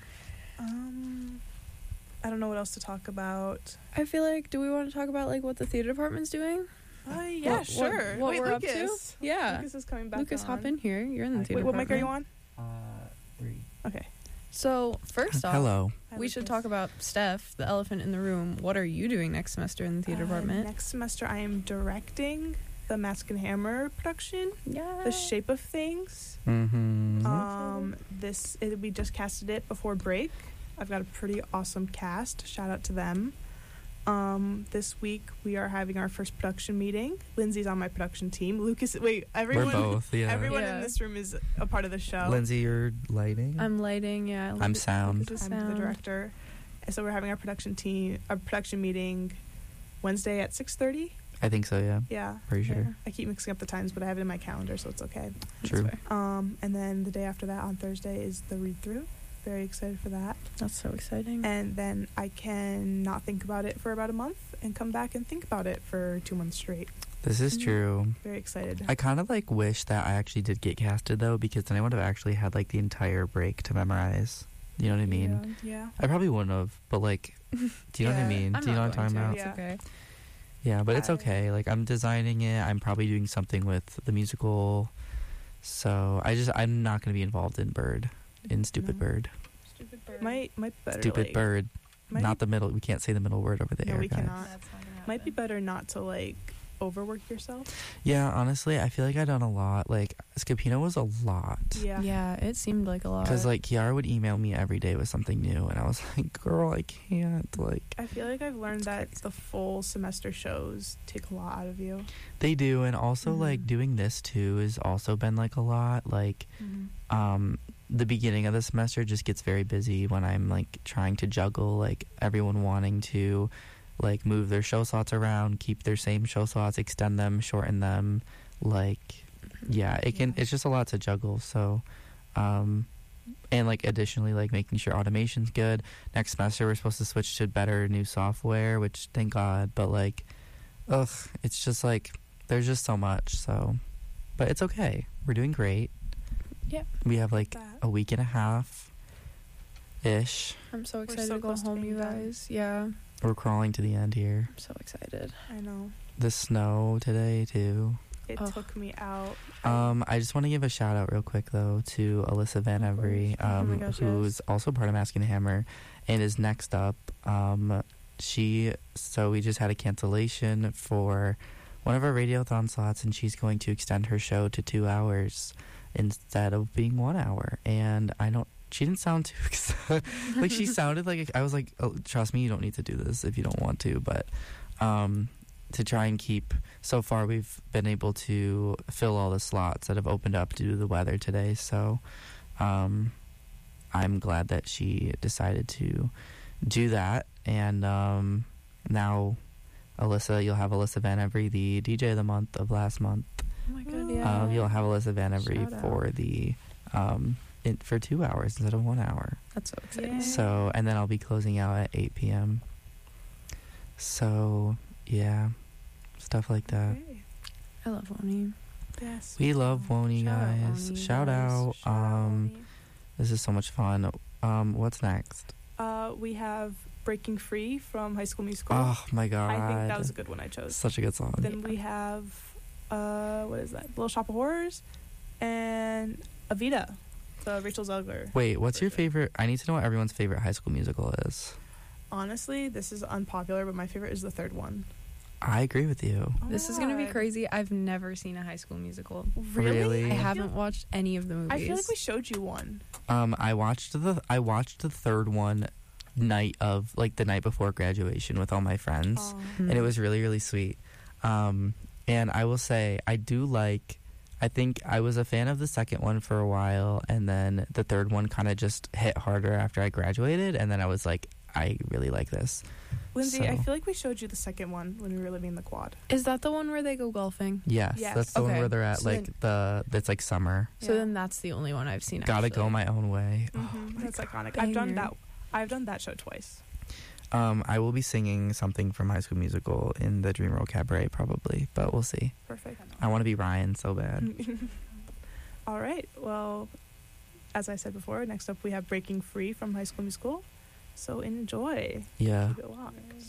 Speaker 4: I don't know what else to talk about.
Speaker 5: I feel like, do we want to talk about like what the theater department's doing?
Speaker 4: Yeah, sure.
Speaker 5: What
Speaker 4: Wait,
Speaker 5: we're
Speaker 4: Lucas.
Speaker 5: up to? Yeah.
Speaker 4: Lucas is coming back.
Speaker 5: Lucas, hop in here. You're in the
Speaker 10: Hi.
Speaker 5: theater
Speaker 4: Wait, what
Speaker 5: department.
Speaker 4: mic are you on?
Speaker 10: 3.
Speaker 4: Okay.
Speaker 5: So first off,
Speaker 10: Hello.
Speaker 5: we should talk about Steph, the elephant in the room. What are you doing next semester in the theater department?
Speaker 4: Next semester, I am directing the Mask and Hammer production.
Speaker 5: Yeah.
Speaker 4: The Shape of Things.
Speaker 10: Mm-hmm.
Speaker 4: We just casted it before break. I've got a pretty awesome cast. Shout out to them. This week we are having our first production meeting. Lindsay's on my production team. Lucas, everyone.
Speaker 10: We're both, yeah.
Speaker 4: Everyone
Speaker 5: Yeah.
Speaker 4: in this room is a part of the show.
Speaker 10: Lindsay, you're lighting?
Speaker 5: I'm lighting, yeah.
Speaker 10: I'm sound.
Speaker 4: I'm the director. And so we're having our production meeting Wednesday at 6:30.
Speaker 10: I think so, yeah.
Speaker 4: Yeah.
Speaker 10: Pretty sure.
Speaker 4: Yeah. I keep mixing up the times, but I have it in my calendar, so it's okay.
Speaker 10: True.
Speaker 4: And then the day after that, on Thursday, is the read-through. Very excited for that.
Speaker 5: That's so exciting.
Speaker 4: And then I can not think about it for about a month and come back and think about it for 2 months straight.
Speaker 10: This is true.
Speaker 4: Very excited.
Speaker 10: I kind of wish that I actually did get casted though, because then I would have actually had the entire break to memorize. You know what I mean?
Speaker 4: Yeah.
Speaker 10: I probably wouldn't have, but do you know what I mean?
Speaker 5: I'm
Speaker 10: Do you know
Speaker 5: not
Speaker 10: what I'm talking
Speaker 5: going
Speaker 10: about?
Speaker 5: to. It's okay.
Speaker 10: Yeah, but it's okay. I'm designing it. I'm probably doing something with the musical. So I'm not going to be involved in Stupid Bird.
Speaker 4: Stupid Bird. Might be better.
Speaker 10: Stupid Bird. Not the middle. We can't say the middle word over there.
Speaker 4: No, we
Speaker 10: guys.
Speaker 4: cannot. Might be better not to overwork yourself.
Speaker 10: Yeah, honestly, I feel like I've done a lot. Scapino was a lot.
Speaker 4: Yeah.
Speaker 5: Yeah, it seemed like a lot.
Speaker 10: Because Kiara would email me every day with something new, and I was like, "Girl, I can't."
Speaker 4: I feel like I've learned that the full semester shows take a lot out of you.
Speaker 10: They do, and also doing this too has also been a lot. The beginning of the semester just gets very busy when I'm trying to juggle everyone wanting to move their show slots around, keep their same show slots, extend them, shorten them. It's just a lot to juggle. So, and additionally, making sure automation's good. Next semester, we're supposed to switch to better new software, which thank God. But it's just there's just so much. So, but it's okay. We're doing great.
Speaker 5: Yep.
Speaker 10: We have a week and a half ish.
Speaker 5: I'm so excited
Speaker 4: so
Speaker 5: to go
Speaker 4: close to
Speaker 5: home,
Speaker 4: being
Speaker 5: you
Speaker 4: done.
Speaker 5: guys. Yeah.
Speaker 10: We're crawling to the end here.
Speaker 5: I'm so excited.
Speaker 4: I know.
Speaker 10: The snow today too.
Speaker 4: It took me out.
Speaker 10: I just want to give a shout out real quick though to Alyssa Van Every,
Speaker 5: my gosh,
Speaker 10: who's also part of Mask and Hammer and is next up. We just had a cancellation for one of our radiothon slots, and she's going to extend her show to 2 hours instead of being 1 hour. And she didn't sound too excited. She sounded I was oh, trust me, you don't need to do this if you don't want to. But to try and keep, so far we've been able to fill all the slots that have opened up due to the weather today. So I'm glad that she decided to do that. And now, Alyssa, you'll have Alyssa Van Every, the DJ of the month of last month.
Speaker 5: Oh my God, yeah.
Speaker 10: You'll have Alyssa Van Every
Speaker 5: Shout
Speaker 10: for
Speaker 5: out.
Speaker 10: the for 2 hours instead of 1 hour.
Speaker 5: That's so exciting.
Speaker 4: Yay.
Speaker 10: So, and then I'll be closing out at 8 p.m. So, yeah, stuff like that.
Speaker 4: Okay.
Speaker 5: I love Woni.
Speaker 4: Yes.
Speaker 10: We love Woni,
Speaker 5: Shout out,
Speaker 10: guys.
Speaker 5: Woni,
Speaker 10: Shout
Speaker 5: guys.
Speaker 10: out.
Speaker 4: Shout out, Woni.
Speaker 10: This is so much fun. What's next?
Speaker 4: We have Breaking Free from High School Musical.
Speaker 10: Oh my God.
Speaker 4: I think that was a good one I chose.
Speaker 10: Such a good song.
Speaker 4: Then we have, what is that? Little Shop of Horrors and Evita, the Rachel Zegler.
Speaker 10: Wait, what's your favorite? I need to know what everyone's favorite High School Musical is.
Speaker 4: Honestly, this is unpopular, but my favorite is the third one.
Speaker 10: I agree with you.
Speaker 4: Oh
Speaker 5: This
Speaker 4: my
Speaker 5: is going to be
Speaker 4: God.
Speaker 5: crazy. I've never seen a High School Musical.
Speaker 10: Really?
Speaker 5: I haven't watched any of the movies.
Speaker 4: I feel like we showed you one.
Speaker 10: I watched the third one night of the night before graduation with all my friends, and it was really, really sweet. And I will say I I think I was a fan of the second one for a while, and then the third one kind of just hit harder after I graduated, and then I was like, I really like this.
Speaker 4: Lindsay,
Speaker 10: So-
Speaker 4: I feel like we showed you the second one when we were living in the quad.
Speaker 5: Is that the one where they go golfing?
Speaker 10: Yes,
Speaker 4: Yes.
Speaker 10: that's the one
Speaker 5: Okay.
Speaker 10: where they're at,
Speaker 5: So
Speaker 10: like, it's like summer.
Speaker 5: So then that's the only one I've seen.
Speaker 10: Gotta
Speaker 5: actually.
Speaker 10: go my own way.
Speaker 4: That's iconic.
Speaker 5: banger.
Speaker 4: I've done that show twice.
Speaker 10: I will be singing something from High School Musical in the Dream World Cabaret probably, but we'll see.
Speaker 4: Perfect.
Speaker 10: I want to be Ryan so bad.
Speaker 4: All right. Well, as I said before, next up we have Breaking Free from High School Musical. So enjoy.
Speaker 10: Yeah.
Speaker 4: Keep it locked.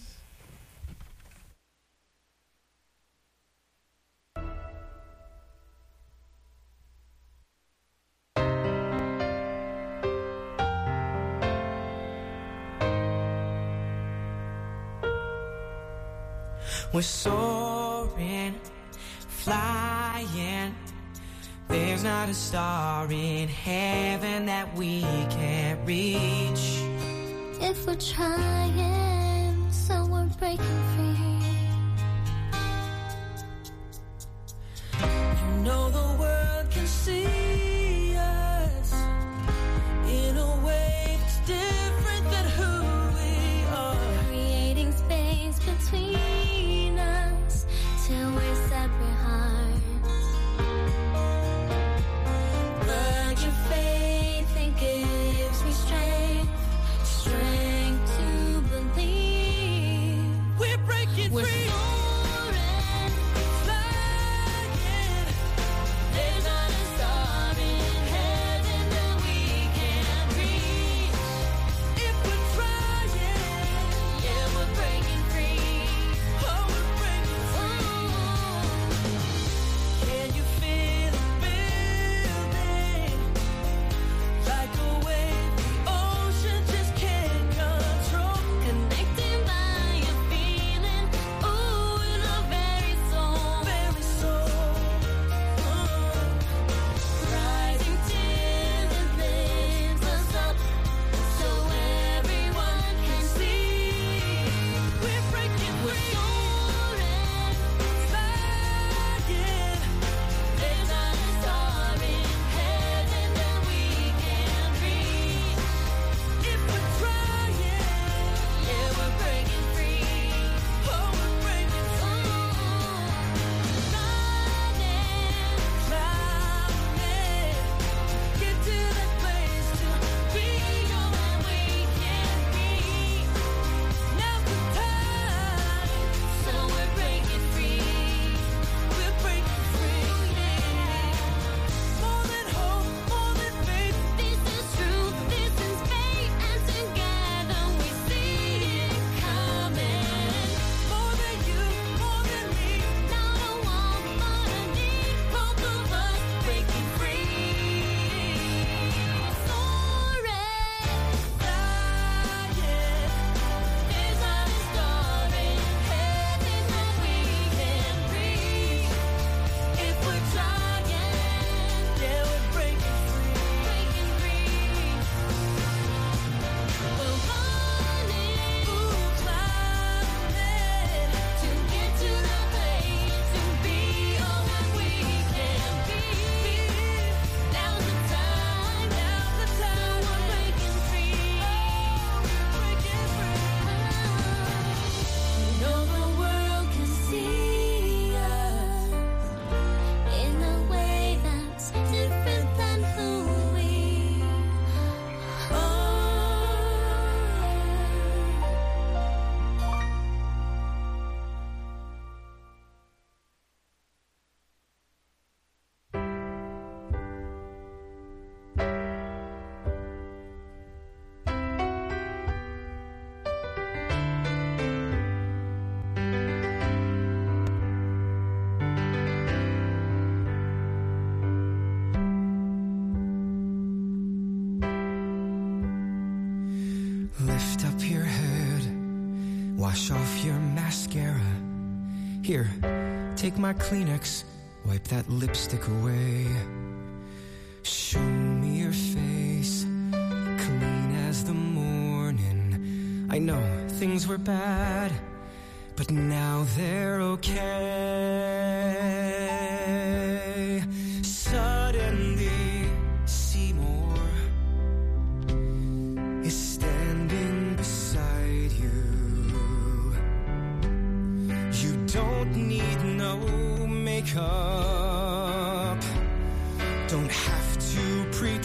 Speaker 6: We're soaring, flying. There's not a star in heaven that we can't reach.
Speaker 9: If we're trying, so we're breaking free.
Speaker 6: You know the world can see us in a way that's different than who we are.
Speaker 9: Creating space between us till we're separate hearts. But your faith, it gives me strength to believe.
Speaker 6: We're breaking
Speaker 9: We're
Speaker 6: free.
Speaker 9: soaring,
Speaker 6: Flying.
Speaker 9: there's not a star in heaven that we can't reach.
Speaker 6: If we're trying,
Speaker 9: Yeah, we're breaking free.
Speaker 6: oh, we're breaking free. Can you feel it building? Like a wave the ocean just can't control.
Speaker 9: Connecting by a feeling, ooh, in our very soul.
Speaker 6: Very soul.
Speaker 9: Rising till it lifts us up, so everyone can see.
Speaker 6: We're breaking
Speaker 9: We're
Speaker 6: free.
Speaker 9: soaring,
Speaker 6: Flying.
Speaker 9: there's not a star in heaven that we can't reach.
Speaker 6: If we're trying,
Speaker 9: Yeah, we're breaking free.
Speaker 6: oh, we're breaking free. Climbing. Get to that place to be all that we can be. Now's the time.
Speaker 9: So we're breaking free.
Speaker 6: We're breaking free. More than hope, more than faith.
Speaker 9: This is truth, this is fate, and together we see it coming.
Speaker 6: More than you, more than me.
Speaker 9: Not a want, but a need, both of us breaking free. Soaring,
Speaker 6: Flying.
Speaker 9: there's not a star in heaven that we can reach.
Speaker 6: If we're trying, yeah, we're breaking free.
Speaker 9: Breaking free. We're running
Speaker 6: Ooh, climbing.
Speaker 9: to get to that place to be all that we can be. Now's the time.
Speaker 6: Now's the time.
Speaker 9: We're breaking free.
Speaker 6: Breaking free.
Speaker 9: You know the world can see us in a way that's different than who we are.
Speaker 6: Lift up your head, wash off your mascara. Here, take my Kleenex, wipe that lipstick away. Show me your face, clean as the morning. I know things were bad, but now they're okay. up. Don't have to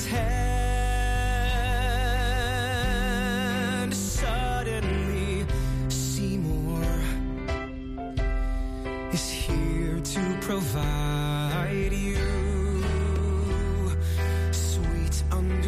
Speaker 6: pretend. Suddenly, Seymour is here to provide you sweet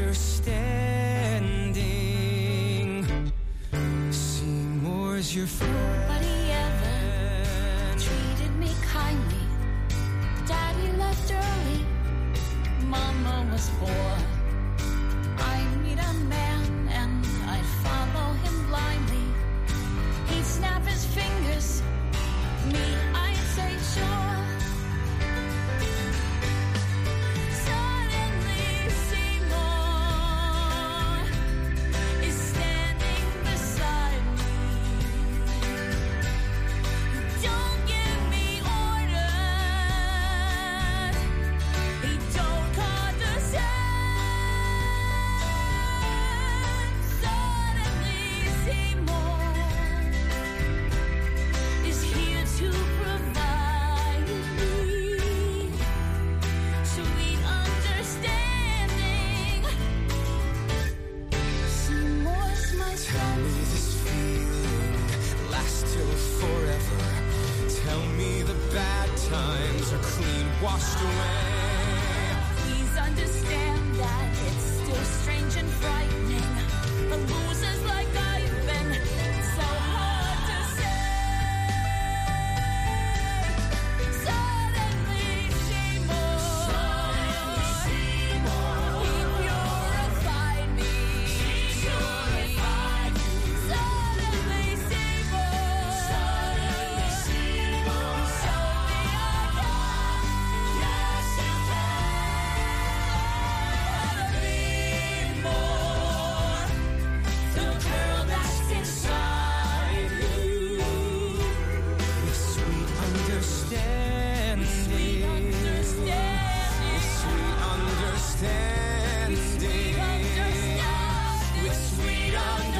Speaker 6: understanding. Seymour's your friend.
Speaker 9: Nobody ever treated me kindly. Daddy left early. Mama was poor. I'd meet a man and I'd follow him blindly. He'd snap his fingers. Me, I'd say sure. Suddenly Seymour is standing beside me. Don't give me orders. He don't condescend. Suddenly Seymour is here to provide me sweet understanding. Seymour's my
Speaker 6: Tell me this feeling lasts till forever. Tell me the bad times are clean washed away.
Speaker 9: Please understand that it's still strange and frightening. The losers like I've been, it's so hard to say. Suddenly Seymour, he purified me. Suddenly Seymour, showed me I can. Yes, you can. Be more. The girl that's inside you.
Speaker 6: With sweet understanding. With sweet understanding. With sweet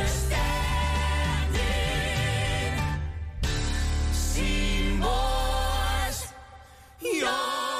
Speaker 6: understanding. Seymour's your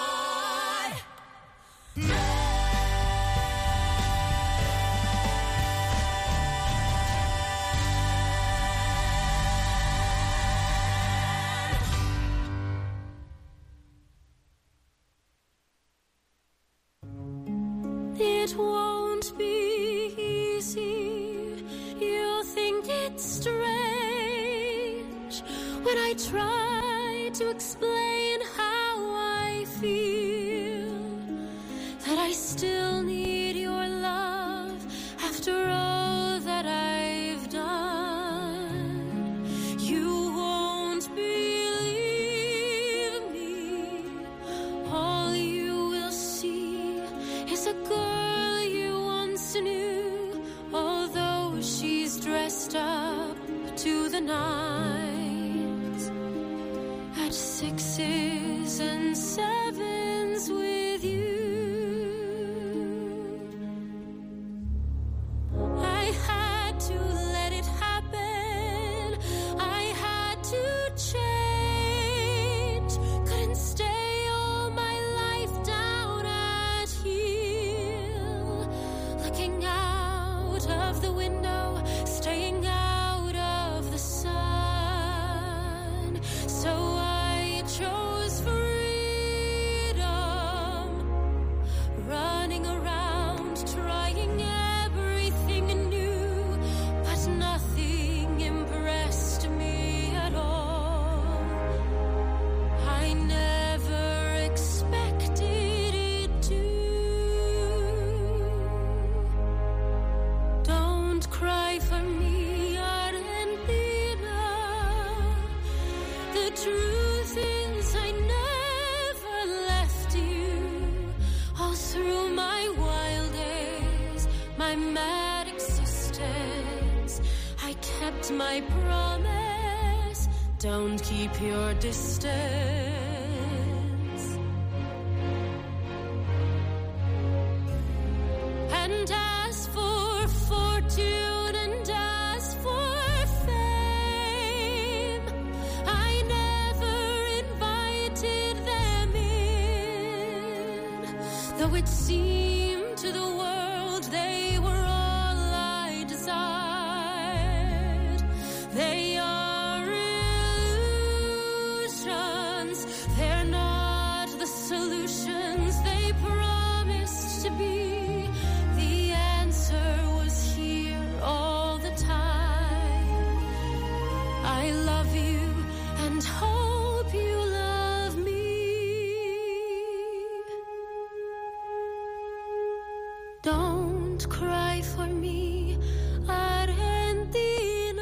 Speaker 9: It won't be easy. You'll think it's strange when I try to explain how I feel. That I still need your love after all that I've done. You won't believe me. All you will see is a girl you once knew, although she's dressed up to the nines at 6s and 7s with you. I had to let it happen. I had to change. Couldn't stay all my life down at heel. Looking out of the window, staying out of the sun. So I chose freedom. Running around, trying everything new, but nothing impressed me at all. I never expected it to. Don't cry for me, Argentina. The truth is I never left you. All through my wild days, my mad existence, I kept my promise. Don't keep your distance. And as for fortune and as for fame, I never invited them in.
Speaker 8: Though it seemed to the world they were all I desired, they are illusions. They're not the solutions they promised to be. The answer was here all the time. I love you and hope you love me. Don't cry for me, Argentina.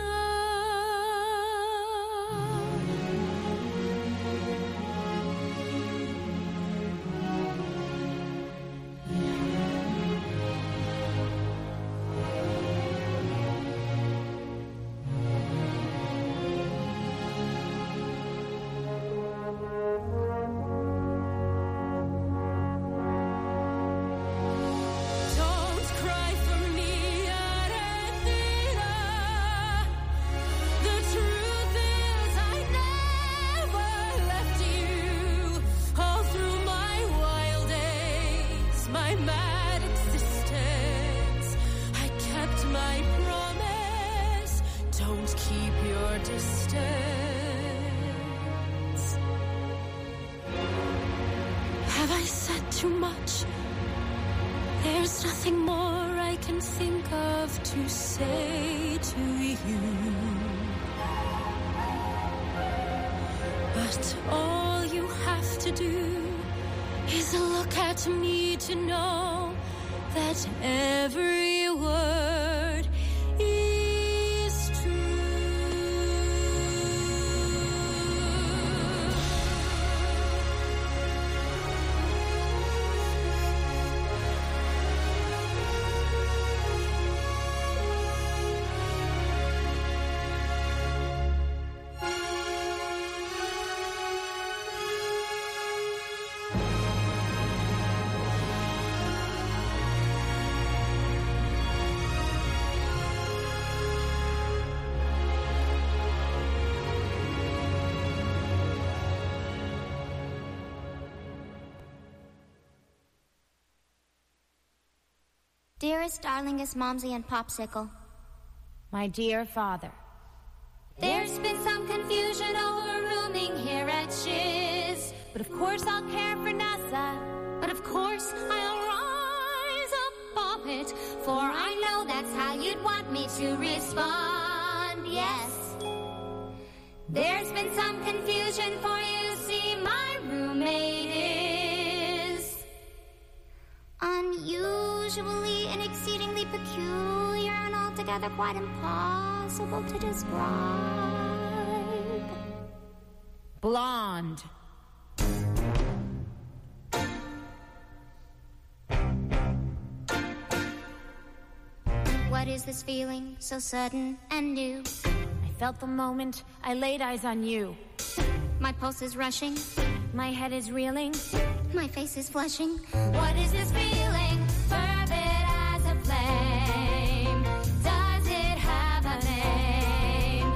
Speaker 8: Don't cry for me, Argentina. The truth is I never left you. All through my wild days, my mad existence, I kept my promise. Don't keep your distance. Have I said too much? There's nothing more I can think of to say to you. But all you have to do is look at me to know that every word is
Speaker 13: Dearest, darlingest Momsy and Popsicle.
Speaker 9: My dear father.
Speaker 13: There's been some confusion over rooming here at Shiz.
Speaker 9: But of course I'll care for Nasa.
Speaker 13: But of course I'll rise above it, for I know that's how you'd want me to respond. Yes. There's been some confusion, for you see my roommate is unusually and exceedingly peculiar and altogether quite impossible to describe.
Speaker 9: Blonde.
Speaker 13: What is this feeling so sudden and new?
Speaker 9: I felt the moment I laid eyes on you.
Speaker 13: My pulse is rushing.
Speaker 9: My head is reeling.
Speaker 13: My face is flushing. What is this feeling? Fervid as a flame. Does it have a name?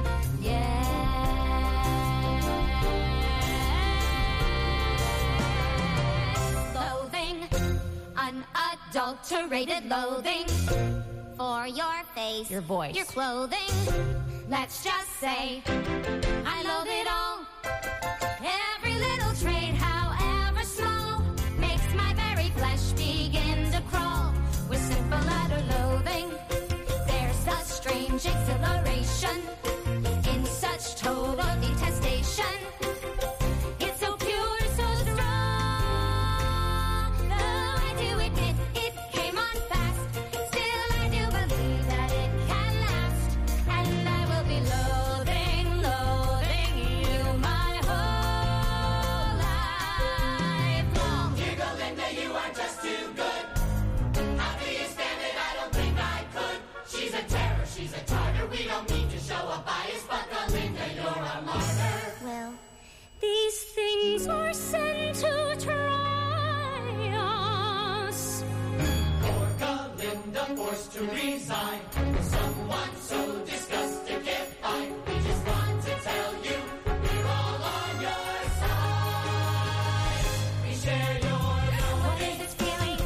Speaker 13: Yes. Loathing. Unadulterated loathing. For your face.
Speaker 9: Your voice.
Speaker 13: Your clothing. Let's just say I loathe it all. Every little trait, however small, makes my very flesh begin to crawl. With simple utter loathing, there's such strange exhilaration in such total detestation. It's so pure, so strong. Though I do admit it came on fast, still I do believe that it can last. And I will be loathing you my whole life long.
Speaker 3: Dear Galinda, you are just too good. How do you stand it? I don't think I could. She's a terror, she's a tartar. We don't need to show a bias, but Galinda, you're a martyr.
Speaker 13: Well, these things are sent to try us.
Speaker 3: Poor Galinda forced to resign. Someone so disgusted can't find. We just want to tell you we're all on your side. We share your
Speaker 13: What is this feeling?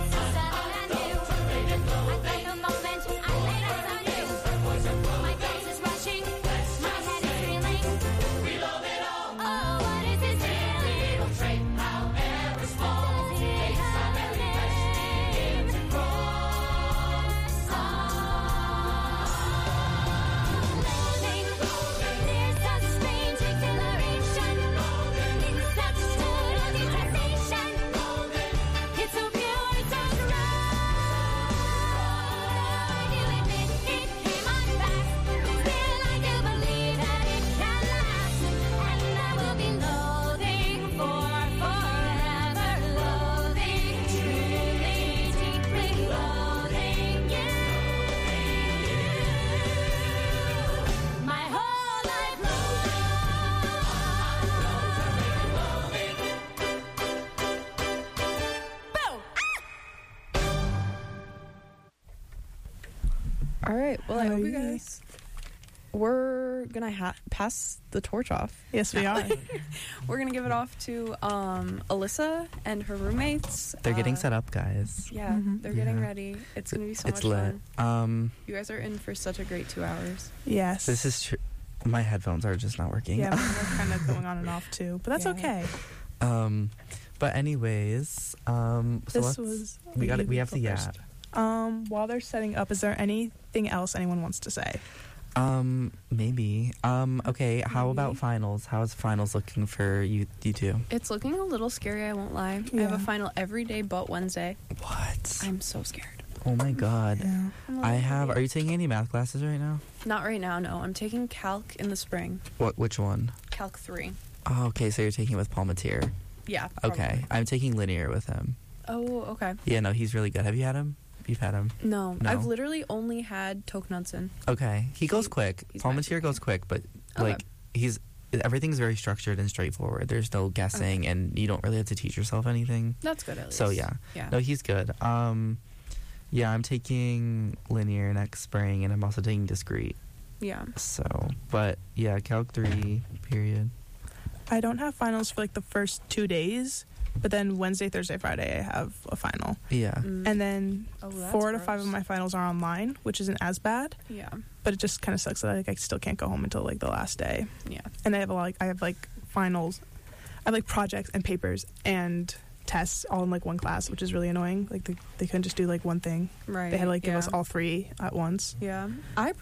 Speaker 5: All right. Well, I hope you
Speaker 4: Alrighty.
Speaker 5: guys. We're gonna pass the torch off.
Speaker 4: Yes, we are.
Speaker 5: We're gonna give it off to Alyssa and her roommates.
Speaker 10: They're getting set up, guys.
Speaker 5: Yeah, they're getting ready. It's gonna be so
Speaker 10: It's
Speaker 5: much
Speaker 10: lit.
Speaker 5: fun. You guys are in for such a great 2 hours.
Speaker 4: Yes.
Speaker 10: This is true. My headphones are just not working.
Speaker 4: Yeah, we're kind of going on and off too, but that's
Speaker 5: Yeah.
Speaker 4: okay.
Speaker 10: But anyways, so
Speaker 4: This was
Speaker 10: we got it. We have
Speaker 4: go
Speaker 10: the
Speaker 4: first.
Speaker 10: app.
Speaker 4: While they're setting up, is there anything else anyone wants to say?
Speaker 10: Maybe. Okay. How about finals? How is finals looking for you two?
Speaker 5: It's looking a little scary, I won't lie. I have
Speaker 4: Yeah.
Speaker 5: a final every day but Wednesday.
Speaker 10: What?
Speaker 5: I'm so scared.
Speaker 10: Oh my god.
Speaker 4: Yeah.
Speaker 10: I have. Are you taking any math classes right now?
Speaker 5: Not right now, no. I'm taking Calc in the spring.
Speaker 10: Which one?
Speaker 5: Calc 3.
Speaker 10: Oh, okay. So you're taking it with Paul Matier.
Speaker 5: Yeah.
Speaker 10: Okay.
Speaker 5: probably.
Speaker 10: I'm taking linear with him.
Speaker 5: Oh, okay.
Speaker 10: Yeah. No, he's really good. Have you had him? You've had him.
Speaker 5: No,
Speaker 10: No?
Speaker 5: I've literally only had Toknunson.
Speaker 10: Okay. He goes quick.
Speaker 5: he's
Speaker 10: Paul
Speaker 5: nice
Speaker 10: Matier
Speaker 5: with
Speaker 10: goes
Speaker 5: me.
Speaker 10: quick, but
Speaker 5: Okay.
Speaker 10: like everything's very structured and straightforward. There's no guessing, and you don't really have to teach yourself anything.
Speaker 5: That's good at least.
Speaker 10: So yeah. No, he's good. Yeah, I'm taking linear next spring, and I'm also taking discrete.
Speaker 5: Yeah.
Speaker 10: So, but yeah, Calc 3 period.
Speaker 4: I don't have finals for like the first 2 days, but then Wednesday, Thursday, Friday, I have a final.
Speaker 10: Yeah.
Speaker 4: And then
Speaker 5: Oh, that's
Speaker 4: 4 to 5
Speaker 5: gross.
Speaker 4: of my finals are online, which isn't as bad.
Speaker 5: Yeah.
Speaker 4: But it just kind of sucks that I still can't go home until like the last day.
Speaker 5: Yeah.
Speaker 4: And I have finals, I have like projects and papers and tests all in like one class, which is really annoying. Like they couldn't just do like one thing.
Speaker 5: Right.
Speaker 4: They had to like give us
Speaker 5: yeah.
Speaker 4: all 3 at once.
Speaker 5: Yeah. I